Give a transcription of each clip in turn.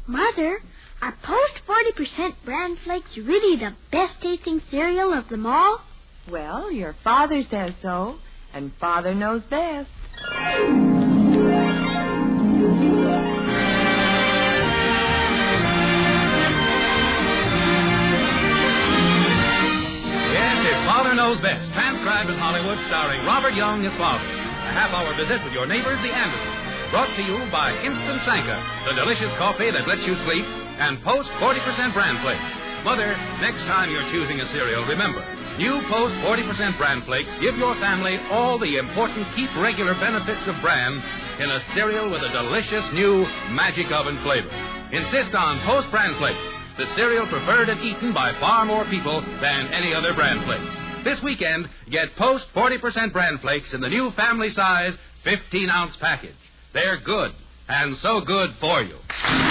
Mother, are Post 40% bran flakes really the best tasting cereal of them all? Well, your father says so, and Father knows best. Father Knows Best, transcribed in Hollywood, starring Robert Young as father. A half-hour visit with your neighbors, the Andersons. Brought to you by Instant Sanka, the delicious coffee that lets you sleep, and Post 40% Bran Flakes. Mother, next time you're choosing a cereal, remember, new Post 40% Bran Flakes give your family all the important keep regular benefits of bran in a cereal with a delicious new Magic Oven flavor. Insist on Post Bran Flakes, the cereal preferred and eaten by far more people than any other bran flakes. This weekend, get Post 40% Bran Flakes in the new family-size 15-ounce package. They're good, and so good for you.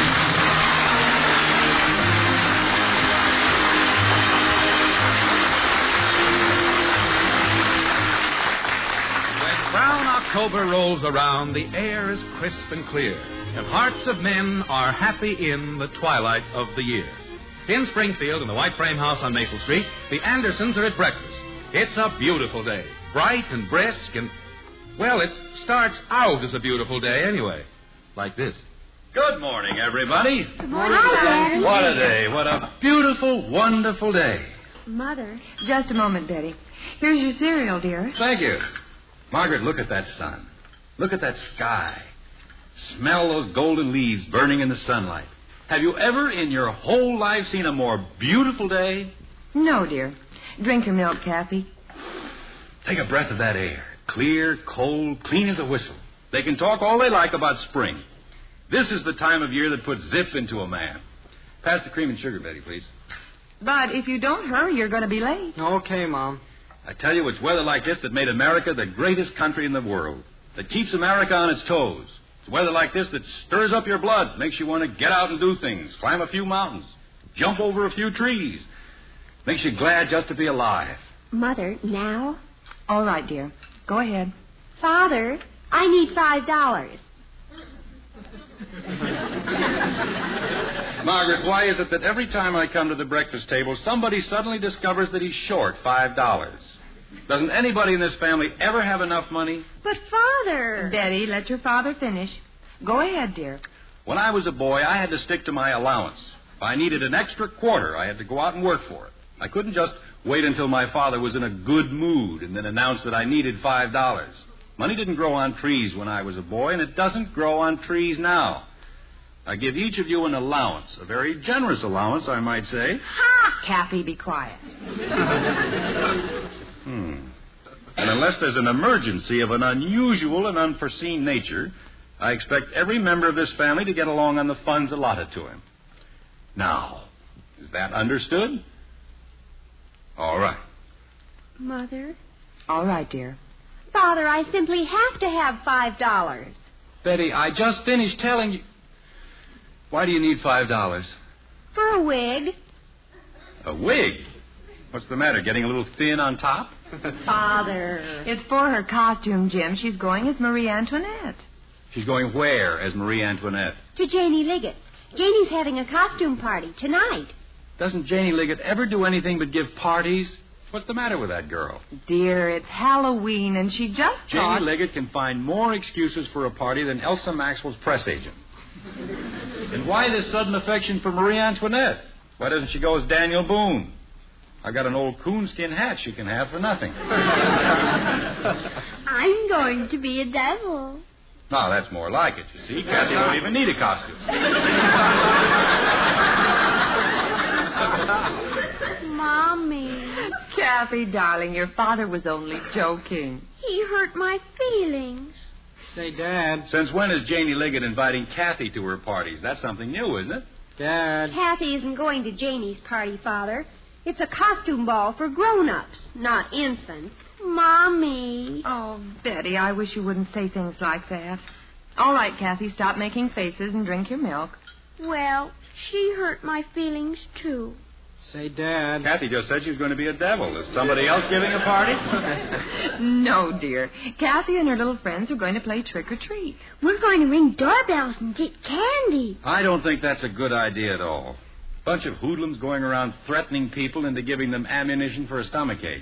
When brown October rolls around, the air is crisp and clear, and hearts of men are happy in the twilight of the year. In Springfield, in the White Frame House on Maple Street, the Andersons are at breakfast. It's a beautiful day, bright and brisk, and, well, it starts out as a beautiful day anyway, like this. Good morning, everybody. Good morning, Daddy. What a day. What a beautiful, wonderful day. Mother. Just a moment, Betty. Here's your cereal, dear. Thank you. Margaret, look at that sun. Look at that sky. Smell those golden leaves burning in the sunlight. Have you ever in your whole life seen a more beautiful day? No, dear. Drink your milk, Kathy. Take a breath of that air. Clear, cold, clean as a whistle. They can talk all they like about spring. This is the time of year that puts zip into a man. Pass the cream and sugar, Betty, please. But if you don't hurry, you're going to be late. Okay, Mom. I tell you, it's weather like this that made America the greatest country in the world, that keeps America on its toes. It's weather like this that stirs up your blood, makes you want to get out and do things, climb a few mountains, jump over a few trees. Makes you glad just to be alive. Mother, now? All right, dear. Go ahead. Father, I need $5. Margaret, why is it that every time I come to the breakfast table, somebody suddenly discovers that he's short $5? Doesn't anybody in this family ever have enough money? But, Father... Betty, let your father finish. Go ahead, dear. When I was a boy, I had to stick to my allowance. If I needed an extra quarter, I had to go out and work for it. I couldn't just wait until my father was in a good mood and then announce that I needed $5. Money didn't grow on trees when I was a boy, and it doesn't grow on trees now. I give each of you an allowance, a very generous allowance, I might say. Ha! Kathy, be quiet. And unless there's an emergency of an unusual and unforeseen nature, I expect every member of this family to get along on the funds allotted to him. Now, is that understood? All right. Mother? All right, dear. Father, I simply have to have $5. Betty, I just finished telling you. Why do you need $5? For a wig. A wig? What's the matter, getting a little thin on top? Father. It's for her costume, Jim. She's going as Marie Antoinette. She's going where as Marie Antoinette? To Janie Liggett's. Janie's having a costume party tonight. Doesn't Janie Liggett ever do anything but give parties? What's the matter with that girl? Dear, it's Halloween, and she just Janie Liggett can find more excuses for a party than Elsa Maxwell's press agent. And why this sudden affection for Marie Antoinette? Why doesn't she go as Daniel Boone? I got an old coonskin hat she can have for nothing. I'm going to be a devil. Now, that's more like it, you see. Kathy won't even need a costume. Mommy. Kathy, darling, your father was only joking. He hurt my feelings. Say, Dad. Since when is Janie Liggett inviting Kathy to her parties? That's something new, isn't it? Dad. Kathy isn't going to Janie's party, Father. It's a costume ball for grown-ups, not infants. Mommy. Oh, Betty, I wish you wouldn't say things like that. All right, Kathy, stop making faces and drink your milk. Well, she hurt my feelings, too. Say, Dad. Kathy just said she was going to be a devil. Is somebody else giving a party? No, dear. Kathy and her little friends are going to play trick or treat. We're going to ring doorbells and get candy. I don't think that's a good idea at all. Bunch of hoodlums going around threatening people into giving them ammunition for a stomachache.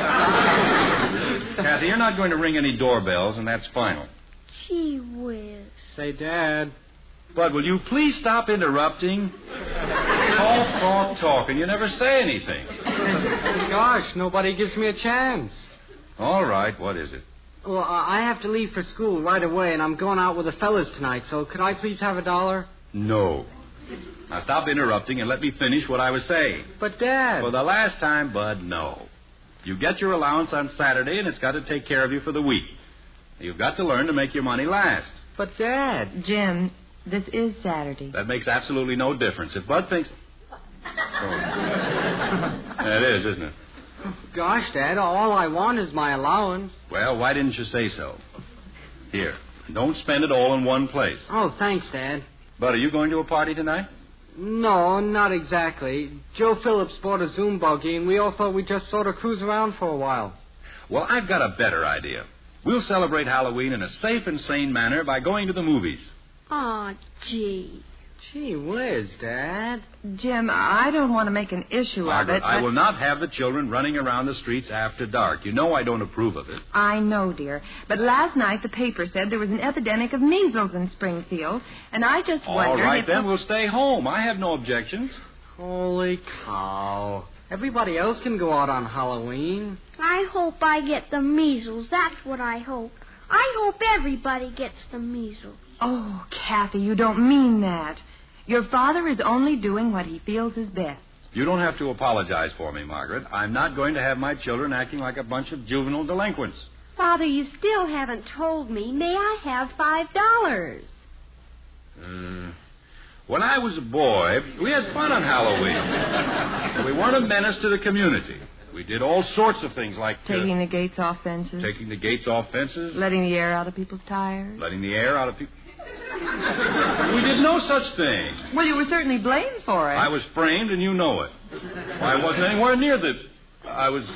Kathy, you're not going to ring any doorbells, and that's final. Gee whiz. Say, Dad. Bud, will you please stop interrupting? Talk, and you never say anything. Gosh, nobody gives me a chance. All right, what is it? Well, I have to leave for school right away, and I'm going out with the fellas tonight, so could I please have $1? No. Now stop interrupting and let me finish what I was saying. But, Dad... For the last time, Bud, no. You get your allowance on Saturday, and it's got to take care of you for the week. You've got to learn to make your money last. But, Dad... Jim, this is Saturday. That makes absolutely no difference. If Bud thinks... Oh. It is, isn't it? Gosh, Dad, all I want is my allowance. Well, why didn't you say so? Here, don't spend it all in one place. Oh, thanks, Dad. Bud, are you going to a party tonight? No, not exactly. Joe Phillips bought a Zoom buggy, and we all thought we'd just sort of cruise around for a while. Well, I've got a better idea. We'll celebrate Halloween in a safe and sane manner by going to the movies. Aw, gee. Gee whiz, Dad. Jim, I don't want to make an issue Margaret, of it. I will not have the children running around the streets after dark. You know I don't approve of it. I know, dear. But last night the paper said there was an epidemic of measles in Springfield, and I just wondered All right, if... then we'll stay home. I have no objections. Holy cow. Everybody else can go out on Halloween. I hope I get the measles. That's what I hope. I hope everybody gets the measles. Oh, Kathy, you don't mean that. Your father is only doing what he feels is best. You don't have to apologize for me, Margaret. I'm not going to have my children acting like a bunch of juvenile delinquents. Father, you still haven't told me. May I have $5? When I was a boy, we had fun on Halloween. We weren't a menace to the community. We did all sorts of things like... Taking the gates off fences. Taking the gates off fences. Letting the air out of people's tires. Letting the air out of people... We did no such thing. Well, you were certainly blamed for it. I was framed, and you know it. Why, I wasn't anywhere near the... I was,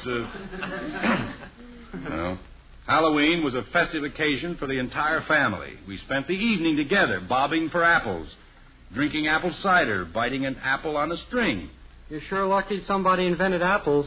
Well, Halloween was a festive occasion for the entire family. We spent the evening together, bobbing for apples, drinking apple cider, biting an apple on a string. You're sure lucky somebody invented apples.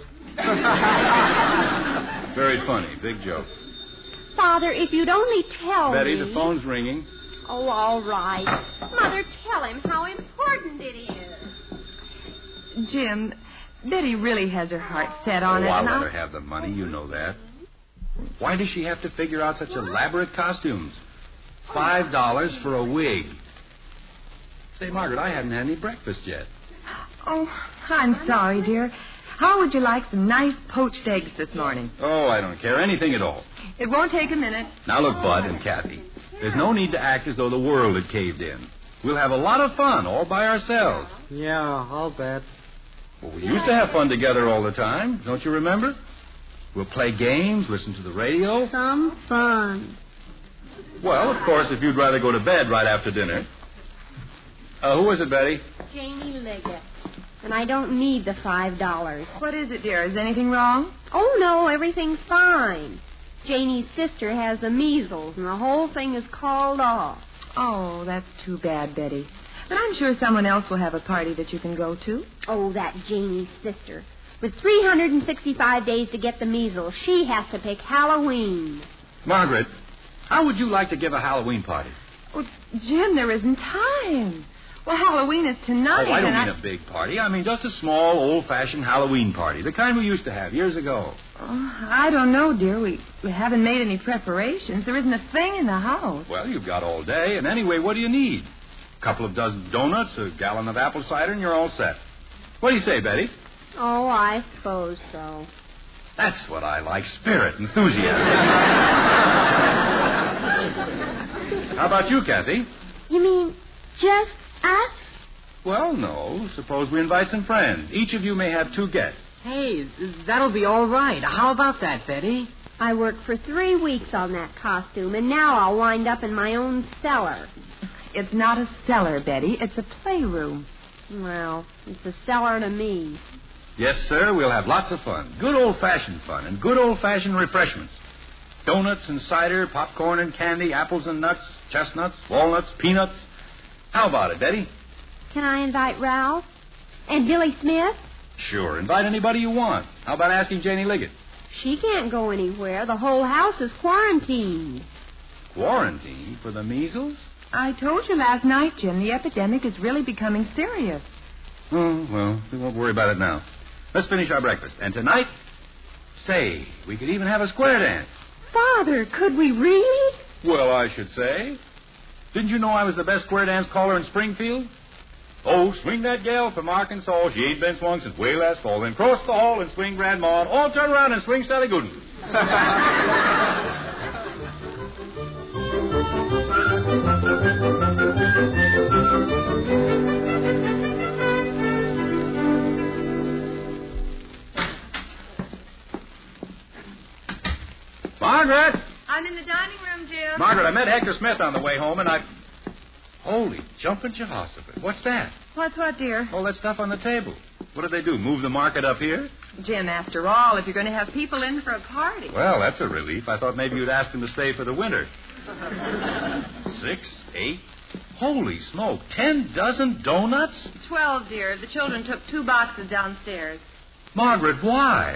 Very funny. Big joke. Father, if you'd only tell Betty, me... the phone's ringing. Oh, all right. Mother, tell him how important it is. Jim, Betty really has her heart set on it. I'll and let her have the money. You know that. Why does she have to figure out such elaborate costumes? $5 for a wig. Say, Margaret, I haven't had any breakfast yet. Oh, I'm sorry, dear. How would you like some nice poached eggs this morning? Oh, I don't care. Anything at all. It won't take a minute. Now, look, Bud and Kathy. There's no need to act as though the world had caved in. We'll have a lot of fun all by ourselves. Yeah, I'll bet. Well, we used to have fun together all the time. Don't you remember? We'll play games, listen to the radio. Some fun. Well, of course, if you'd rather go to bed right after dinner. Who is it, Betty? Janie Liggett. And I don't need the $5. What is it, dear? Is anything wrong? Oh, no, everything's fine. Janie's sister has the measles, and the whole thing is called off. Oh, that's too bad, Betty. But I'm sure someone else will have a party that you can go to. Oh, that Janie's sister. With 365 days to get the measles, she has to pick Halloween. Margaret, how would you like to give a Halloween party? Oh, Jim, there isn't time. Well, Halloween is tonight. Oh, I don't mean a big party. I mean just a small, old-fashioned Halloween party, the kind we used to have years ago. Oh, I don't know, dear. We haven't made any preparations. There isn't a thing in the house. Well, you've got all day, and anyway, what do you need? A couple of dozen donuts, a gallon of apple cider, and you're all set. What do you say, Betty? Oh, I suppose so. That's what I like, spirit, enthusiasm. How about you, Kathy? You mean just us? Well, no. Suppose we invite some friends. Each of you may have 2 guests. Hey, that'll be all right. How about that, Betty? I worked for 3 weeks on that costume, and now I'll wind up in my own cellar. It's not a cellar, Betty. It's a playroom. Well, it's a cellar to me. Yes, sir, we'll have lots of fun. Good old-fashioned fun and good old-fashioned refreshments. Donuts and cider, popcorn and candy, apples and nuts, chestnuts, walnuts, peanuts. How about it, Betty? Can I invite Ralph? And Billy Smith? Sure, invite anybody you want. How about asking Janie Liggett? She can't go anywhere. The whole house is quarantined. Quarantine for the measles? I told you last night, Jim, the epidemic is really becoming serious. Oh, well, we won't worry about it now. Let's finish our breakfast. And tonight, say, we could even have a square dance. Father, could we really? Well, I should say. Didn't you know I was the best square dance caller in Springfield? Oh, swing that gal from Arkansas. She ain't been swung since way last fall. Then cross the hall and swing Grand Maud. All turn around and swing Sally Gooden. Margaret! I'm in the dining room, Jim. Margaret, I met Hector Smith on the way home, and I... Holy jumping Jehoshaphat. What's that? What's what, dear? All that stuff on the table. What did they do, move the market up here? Jim, after all, if you're going to have people in for a party. Well, that's a relief. I thought maybe you'd ask them to stay for the winter. 6, 8... Holy smoke, 10 dozen donuts? 12, dear. The children took 2 boxes downstairs. Margaret, why?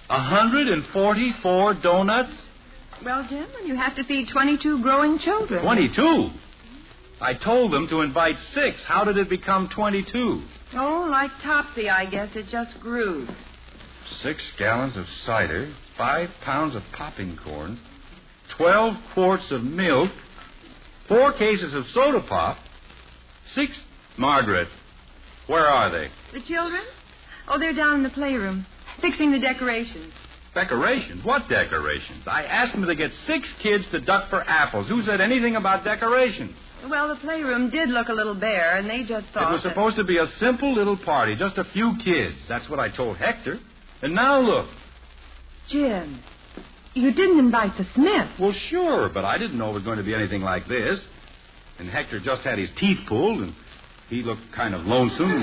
144 donuts? Well, Jim, you have to feed 22 growing children. 22? I told them to invite 6. How did it become 22? Oh, like Topsy, I guess. It just grew. 6 gallons of cider, 5 pounds of popping corn, 12 quarts of milk, 4 cases of soda pop, 6... Margaret, where are they? The children? Oh, they're down in the playroom, fixing the decorations. Decorations? What decorations? I asked them to get 6 kids to duck for apples. Who said anything about decorations? Well, the playroom did look a little bare, and they just thought it was supposed to be a simple little party, just a few kids. That's what I told Hector. And now look. Jim, you didn't invite the Smiths. Well, sure, but I didn't know it was going to be anything like this. And Hector just had his teeth pulled, and he looked kind of lonesome.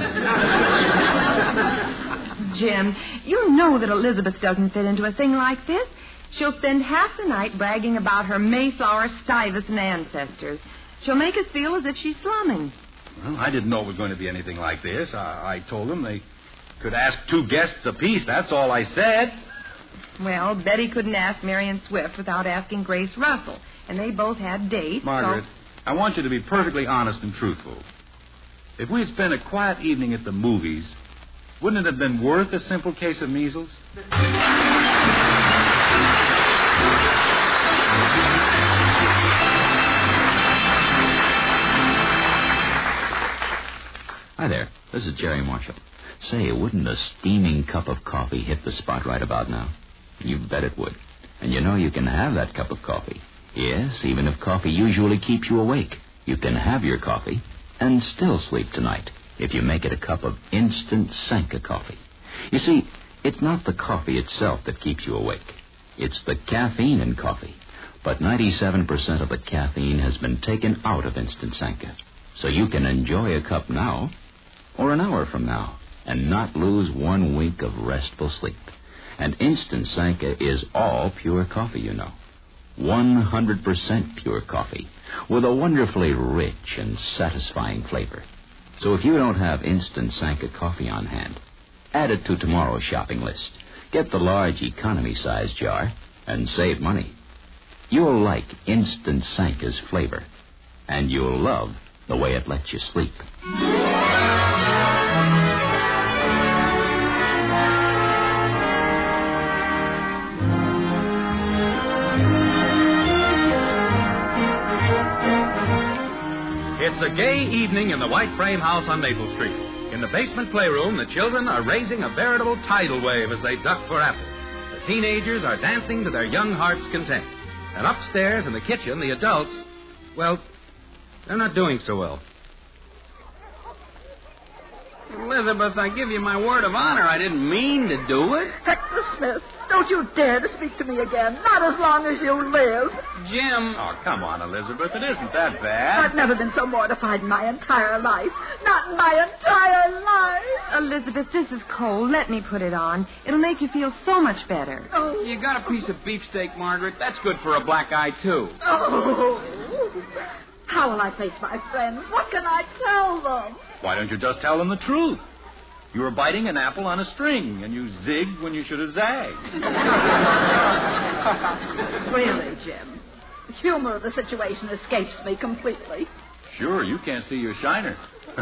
Jim, you know that Elizabeth doesn't fit into a thing like this. She'll spend half the night bragging about her Mayflower Stuyvesant ancestors. She'll make us feel as if she's slumming. Well, I didn't know it was going to be anything like this. I told them they could ask 2 guests apiece. That's all I said. Well, Betty couldn't ask Marion Swift without asking Grace Russell. And they both had dates. Margaret, I want you to be perfectly honest and truthful. If we had spent a quiet evening at the movies, wouldn't it have been worth a simple case of measles? Hi there. This is Jerry Marshall. Say, wouldn't a steaming cup of coffee hit the spot right about now? You bet it would. And you know you can have that cup of coffee. Yes, even if coffee usually keeps you awake. You can have your coffee and still sleep tonight if you make it a cup of instant Sanka coffee. You see, it's not the coffee itself that keeps you awake. It's the caffeine in coffee. But 97% of the caffeine has been taken out of instant Sanka. So you can enjoy a cup now or an hour from now and not lose 1 week of restful sleep. And instant Sanka is all pure coffee, you know. 100% pure coffee with a wonderfully rich and satisfying flavor. So if you don't have instant Sanka coffee on hand, add it to tomorrow's shopping list. Get the large economy-size jar and save money. You'll like instant Sanka's flavor, and you'll love the way it lets you sleep. It's a gay evening in the White Frame House on Maple Street. In the basement playroom, the children are raising a veritable tidal wave as they duck for apples. The teenagers are dancing to their young hearts' content. And upstairs in the kitchen, the adults, well, they're not doing so well. Elizabeth, I give you my word of honor. I didn't mean to do it. Heck, this Smith, don't you dare to speak to me again. Not as long as you live. Jim. Oh, come on, Elizabeth. It isn't that bad. I've never been so mortified in my entire life. Not in my entire life. Elizabeth, this is cold. Let me put it on. It'll make you feel so much better. Oh. You got a piece of beefsteak, Margaret? That's good for a black eye, too. Oh. How will I face my friends? What can I tell them? Why don't you just tell them the truth? You were biting an apple on a string, and you zigged when you should have zagged. Really, Jim, the humor of the situation escapes me completely. Sure, you can't see your shiner.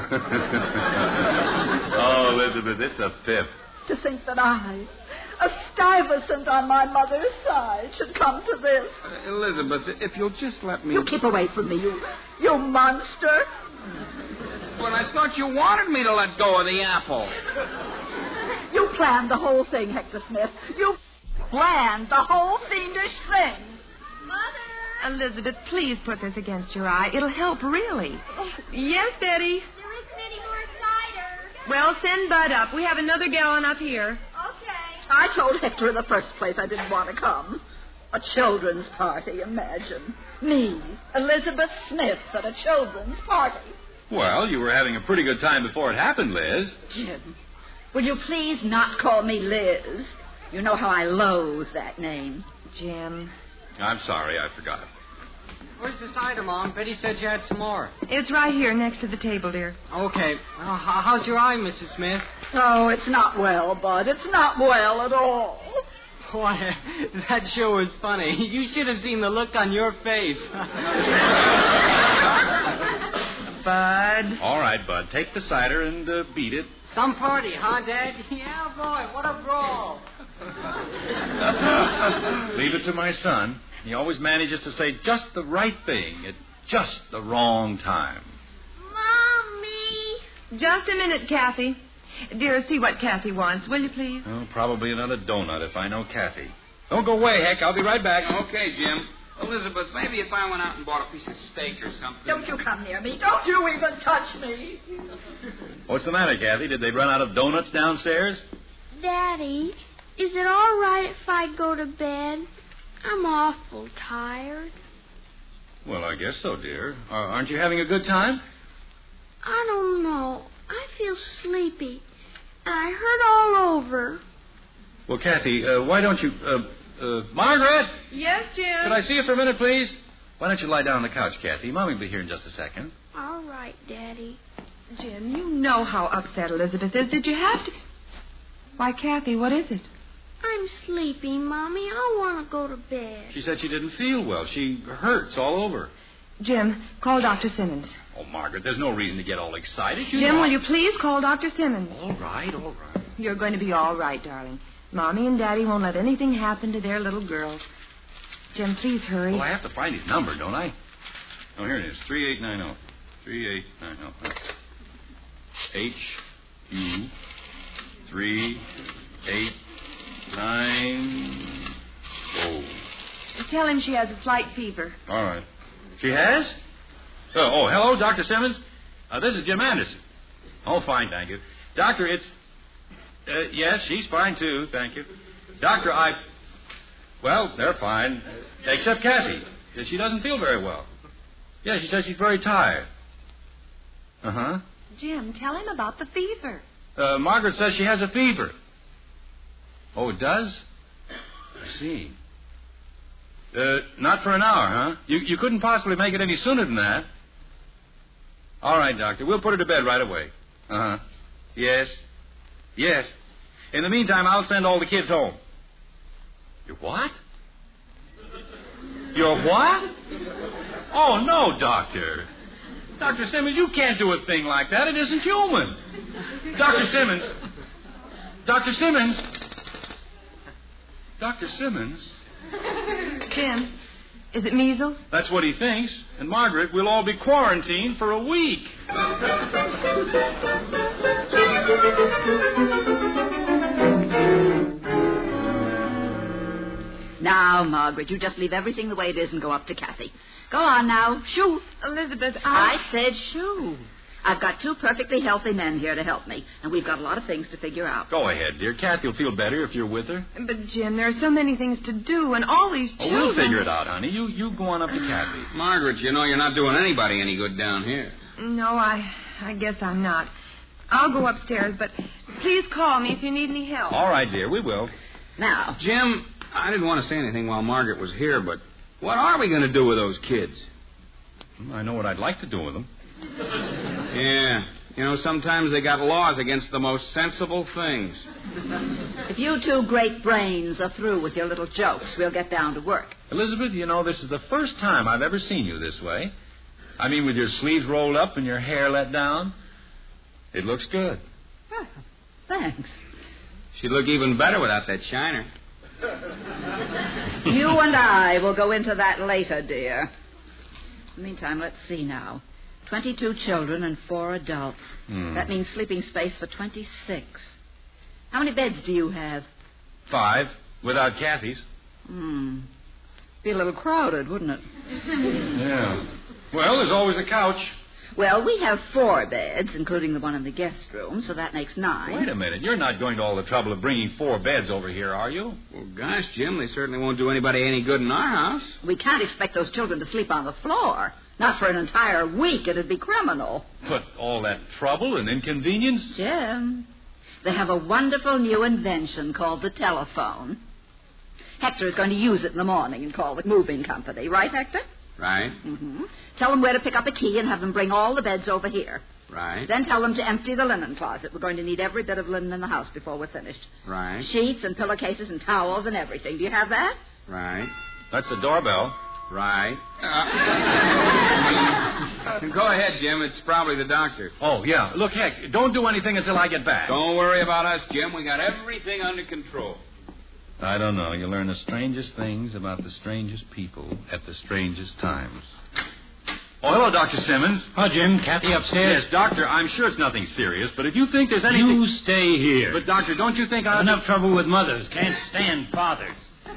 Oh, Elizabeth, it's a fib. To think that I, a Stuyvesant on my mother's side, should come to this. Elizabeth, if you'll just let me... You keep away from me, you monster. Well, I thought you wanted me to let go of the apple. You planned the whole thing, Hector Smith. You planned the whole fiendish thing. Mother! Elizabeth, please put this against your eye. It'll help, really. Yes, Betty? There isn't any more cider. Well, send Bud up. We have another gallon up here. Okay. I told Hector in the first place I didn't want to come. A children's party, imagine. Me, Elizabeth Smith, at a children's party. Well, you were having a pretty good time before it happened, Liz. Jim, will you please not call me Liz? You know how I loathe that name. Jim. I'm sorry, I forgot. Where's the cider, Mom? Betty said you had some more. It's right here next to the table, dear. Okay. How's your eye, Mrs. Smith? Oh, it's not well, Bud. It's not well at all. Why, that show was funny. You should have seen the look on your face. Bud. All right, Bud, take the cider and beat it. Some party, huh, Dad? Yeah, boy, what a brawl. Leave it to my son. He always manages to say just the right thing at just the wrong time. Mommy! Just a minute, Kathy. Dear, see what Kathy wants, will you please? Oh, probably another donut if I know Kathy. Don't go away, Heck. I'll be right back. Okay, Jim. Elizabeth, maybe if I went out and bought a piece of steak or something. Don't you come near me. Don't you even touch me. What's the matter, Kathy? Did they run out of donuts downstairs? Daddy, is it all right if I go to bed? I'm awful tired. Well, I guess so, dear. Aren't you having a good time? I don't know. I feel sleepy. And I hurt all over. Well, Kathy, why don't you... Margaret! Yes, Jim? Could I see you for a minute, please? Why don't you lie down on the couch, Kathy? Mommy will be here in just a second. All right, Daddy. Jim, you know how upset Elizabeth is. Did you have to... Why, Kathy, what is it? I'm sleepy, Mommy. I want to go to bed. She said she didn't feel well. She hurts all over. Jim, call Dr. Simmons. Oh, Margaret, there's no reason to get all excited. Jim, will you please call Dr. Simmons? All right, all right. You're going to be all right, darling. Mommy and Daddy won't let anything happen to their little girl. Jim, please hurry. Well, I have to find his number, don't I? Oh, here it is. 3890. 3890. HU 3890. Tell him she has a slight fever. All right. She has? Oh, hello, Dr. Simmons. This is Jim Anderson. Oh, fine, thank you. Doctor, it's... yes, she's fine, too, thank you. Doctor, well, they're fine. Except Kathy. She doesn't feel very well. Yeah, she says she's very tired. Uh-huh. Jim, tell him about the fever. Margaret says she has a fever. Oh, it does? I see. Not for an hour, huh? You couldn't possibly make it any sooner than that. All right, Doctor. We'll put her to bed right away. Uh-huh. Yes. Yes. In the meantime, I'll send all the kids home. Your what? Your what? Oh, no, Doctor. Dr. Simmons, you can't do a thing like that. It isn't human. Dr. Simmons. Dr. Simmons. Dr. Simmons. Jim, is it measles? That's what he thinks. And Margaret, we'll all be quarantined for a week. Now, Margaret, you just leave everything the way it is and go up to Kathy. Go on now. Shoo. Elizabeth, I said shoo. I've got 2 perfectly healthy men here to help me, and we've got a lot of things to figure out. Go ahead, dear. Kathy will feel better if you're with her. But, Jim, there are so many things to do, and all these children... Oh, we'll figure it out, honey. You go on up to Kathy. Margaret, you know you're not doing anybody any good down here. No, I guess I'm not. I'll go upstairs, but please call me if you need any help. All right, dear. We will. Now, Jim, I didn't want to say anything while Margaret was here, but what are we going to do with those kids? I know what I'd like to do with them. Yeah. You know, sometimes they got laws against the most sensible things. if you 2 great brains are through with your little jokes, we'll get down to work. Elizabeth, you know, this is the first time I've ever seen you this way. I mean, with your sleeves rolled up and your hair let down. It looks good. Oh, thanks. She'd look even better without that shiner. You and I will go into that later, dear. Meantime, let's see now. 22 children and 4 adults. That means sleeping space for 26. How many beds do you have? 5, without Kathy's. Be a little crowded, wouldn't it? Yeah. Well, there's always a couch. Well, we have 4 beds, including the one in the guest room, so that makes 9. Wait a minute. You're not going to all the trouble of bringing 4 beds over here, are you? Well, gosh, Jim, they certainly won't do anybody any good in our house. We can't expect those children to sleep on the floor. Not for an entire week. It'd be criminal. But all that trouble and inconvenience? Jim, they have a wonderful new invention called the telephone. Hector is going to use it in the morning and call the moving company. Right, Hector? Right. Mm-hmm. Tell them where to pick up a key and have them bring all the beds over here. Right. Then tell them to empty the linen closet. We're going to need every bit of linen in the house before we're finished. Right. Sheets and pillowcases and towels and everything. Do you have that? Right. That's the doorbell. Right. Go ahead, Jim. It's probably the doctor. Oh, yeah. Look, Heck, don't do anything until I get back. Don't worry about us, Jim. We got everything under control. I don't know. You learn the strangest things about the strangest people at the strangest times. Oh, hello, Dr. Simmons. Oh, Jim, Kathy upstairs? Yes, Doctor, I'm sure it's nothing serious, but if you think there's anything... You stay here. But, Doctor, don't you think I... Enough trouble with mothers. Can't stand fathers.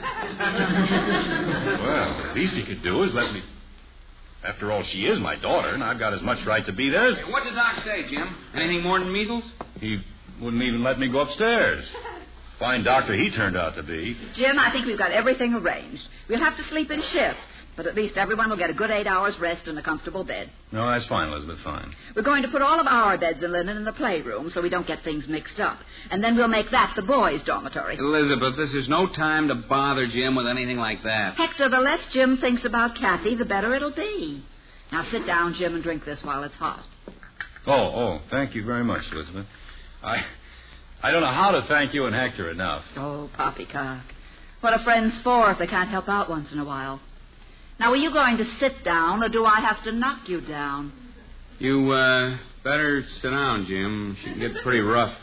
Well, the least he could do is let me... After all, she is my daughter, and I've got as much right to be there. Hey, what did Doc say, Jim? Anything more than measles? He wouldn't even let me go upstairs. Fine doctor he turned out to be. Jim, I think we've got everything arranged. We'll have to sleep in shifts, but at least everyone will get a good 8 hours rest in a comfortable bed. No, that's fine, Elizabeth, fine. We're going to put all of our beds and linen in the playroom so we don't get things mixed up. And then we'll make that the boys' dormitory. Elizabeth, this is no time to bother Jim with anything like that. Hector, the less Jim thinks about Kathy, the better it'll be. Now sit down, Jim, and drink this while it's hot. Oh, thank you very much, Elizabeth. I don't know how to thank you and Hector enough. Oh, poppycock. What are friends for if they can't help out once in a while? Now, are you going to sit down, or do I have to knock you down? You, better sit down, Jim. She can get pretty rough.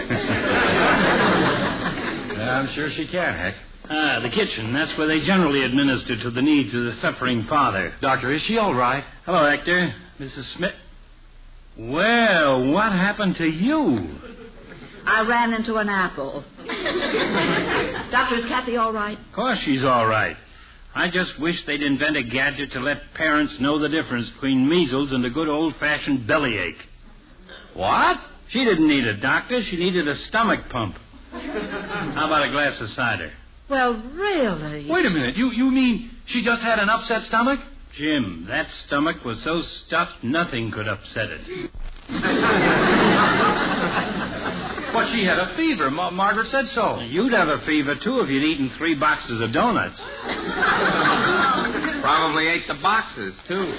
I'm sure she can, Heck. The kitchen. That's where they generally administer to the needs of the suffering father. Doctor, is she all right? Hello, Hector. Mrs. Smith. Well, what happened to you? I ran into an apple. Doctor, is Kathy all right? Of course she's all right. I just wish they'd invent a gadget to let parents know the difference between measles and a good old-fashioned bellyache. What? She didn't need a doctor. She needed a stomach pump. How about a glass of cider? Well, really? Wait a minute. You mean she just had an upset stomach? Jim, that stomach was so stuffed nothing could upset it. But she had a fever. Margaret said so. You'd have a fever, too, if you'd eaten 3 boxes of donuts. Probably ate the boxes, too.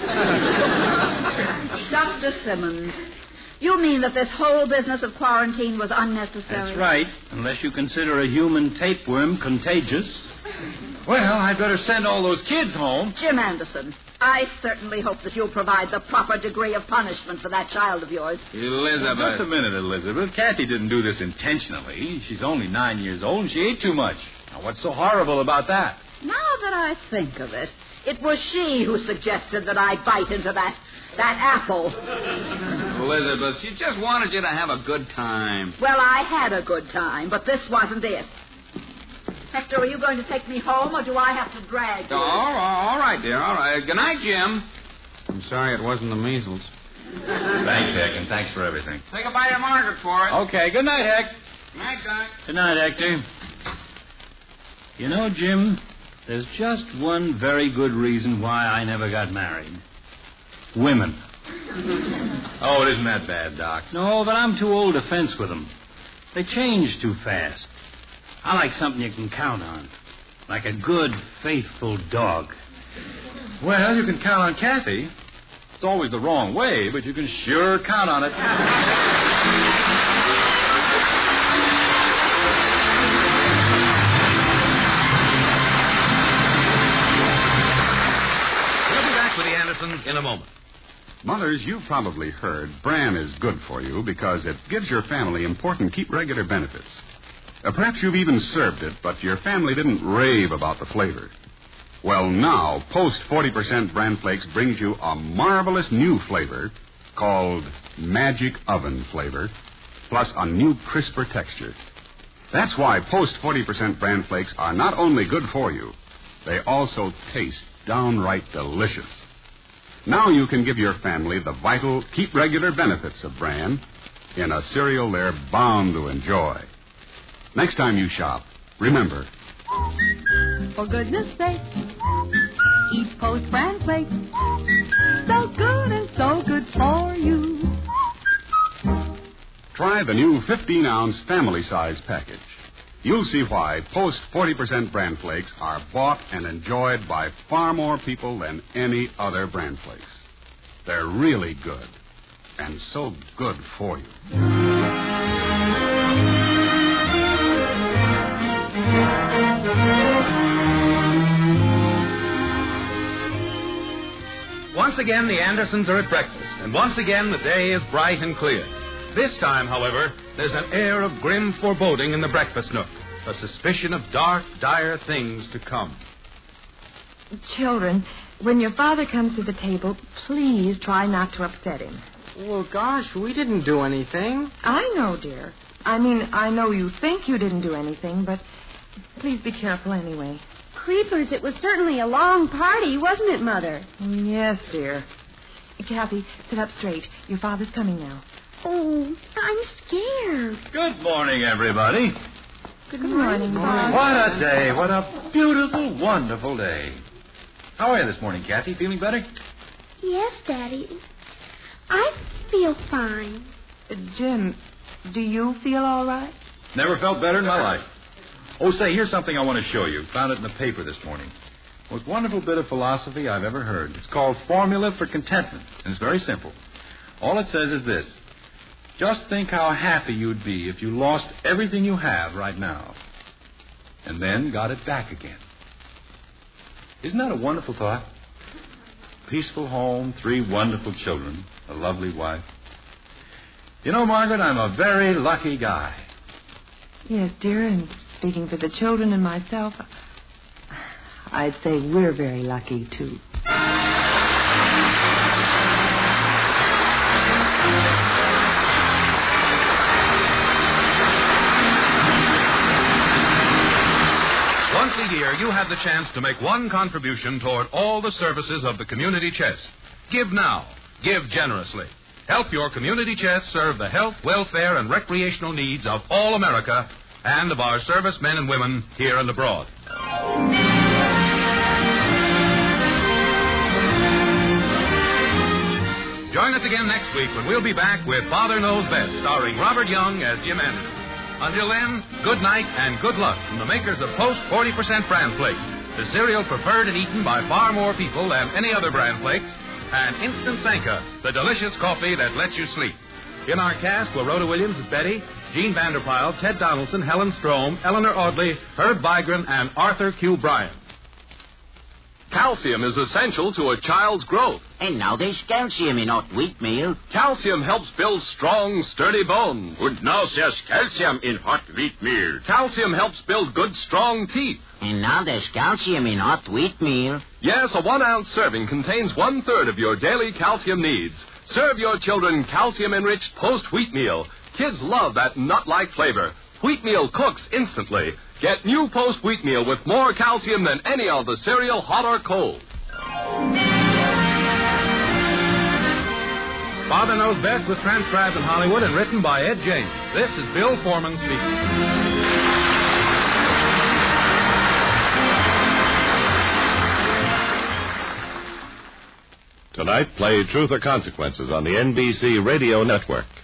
Dr. Simmons, you mean that this whole business of quarantine was unnecessary? That's right, unless you consider a human tapeworm contagious. Well, I'd better send all those kids home. Jim Anderson, I certainly hope that you'll provide the proper degree of punishment for that child of yours. Elizabeth. Just a minute, Elizabeth. Kathy didn't do this intentionally. She's only 9 years old, and she ate too much. Now, what's so horrible about that? Now that I think of it, it was she who suggested that I bite into that apple. Elizabeth, she just wanted you to have a good time. Well, I had a good time, but this wasn't it. Hector, are you going to take me home, or do I have to drag you? Oh, all right, dear, all right. Good night, Jim. I'm sorry it wasn't the measles. Thanks, Heck, and thanks for everything. Say goodbye to Margaret for us. Okay, good night, Heck. Night, Doc. Good night, Hector. You know, Jim, there's just one very good reason why I never got married. Women. Oh, it isn't that bad, Doc. No, but I'm too old to fence with them. They change too fast. I like something you can count on. Like a good, faithful dog. Well, you can count on Kathy. It's always the wrong way, but you can sure count on it. We'll be back with the Andersons in a moment. Mothers, you've probably heard Bran is good for you because it gives your family important keep regular benefits. Perhaps you've even served it, but your family didn't rave about the flavor. Well, now, Post 40% Bran Flakes brings you a marvelous new flavor called Magic Oven Flavor, plus a new crisper texture. That's why Post 40% Bran Flakes are not only good for you, they also taste downright delicious. Now you can give your family the vital, keep regular benefits of Bran in a cereal they're bound to enjoy. Next time you shop, remember, For goodness sake, eat Post Bran Flakes. So good and so good for you. try the new 15-ounce family-size package. You'll see why Post 40% Bran Flakes are bought and enjoyed by far more people than any other Bran Flakes. They're really good, and so good for you. Once again, the Andersons are at breakfast, and once again the day is bright and clear. This time, however, there's an air of grim foreboding in the breakfast nook, a suspicion of dark, dire things to come. Children, when your father comes to the table, please try not to upset him. Well, gosh, we didn't do anything. I know, dear. I mean, I know you think you didn't do anything, but please be careful anyway. Creepers, it was certainly a long party, wasn't it, Mother? Yes, dear. Kathy, sit up straight. Your father's coming now. Oh, I'm scared. Good morning, everybody. Good morning, Bob. What a day. What a beautiful, wonderful day. How are you this morning, Kathy? Feeling better? Yes, Daddy. I feel fine. Jim, do you feel all right? Never felt better in my life. Oh, say, here's something I want to show you. Found it in the paper this morning. Most wonderful bit of philosophy I've ever heard. It's called Formula for Contentment, and it's very simple. All it says is this. Just think how happy you'd be if you lost everything you have right now and then got it back again. Isn't that a wonderful thought? Peaceful home, 3 wonderful children, a lovely wife. You know, Margaret, I'm a very lucky guy. Yes, dear, and speaking for the children and myself, I'd say we're very lucky, too. Once a year, you have the chance to make one contribution toward all the services of the community chest. Give now. Give generously. Help your community chest serve the health, welfare, and recreational needs of all America and of our servicemen and women here and abroad. Join us again next week when we'll be back with Father Knows Best, starring Robert Young as Jim Anderson. Until then, good night and good luck from the makers of Post 40% Bran Flakes, the cereal preferred and eaten by far more people than any other Bran Flakes, and Instant Sanka, the delicious coffee that lets you sleep. In our cast were Rhoda Williams as Betty, Gene Vanderpyle, Ted Donaldson, Helen Strome, Eleanor Audley, Herb Vigran, and Arthur Q. Bryan. Calcium is essential to a child's growth. And now there's calcium in hot wheat meal. Calcium helps build strong, sturdy bones. And now there's calcium in hot wheat meal. Calcium helps build good, strong teeth. And now there's calcium in hot wheat meal. Yes, a 1-ounce serving contains 1/3 of your daily calcium needs. Serve your children calcium-enriched Post wheat meal. Kids love that nut-like flavor. Wheat meal cooks instantly. Get new Post wheat meal with more calcium than any other cereal, hot or cold. Father Father Knows Best was transcribed in Hollywood and written by Ed James. This is Bill Foreman speaking. Tonight, play Truth or Consequences on the NBC Radio Network.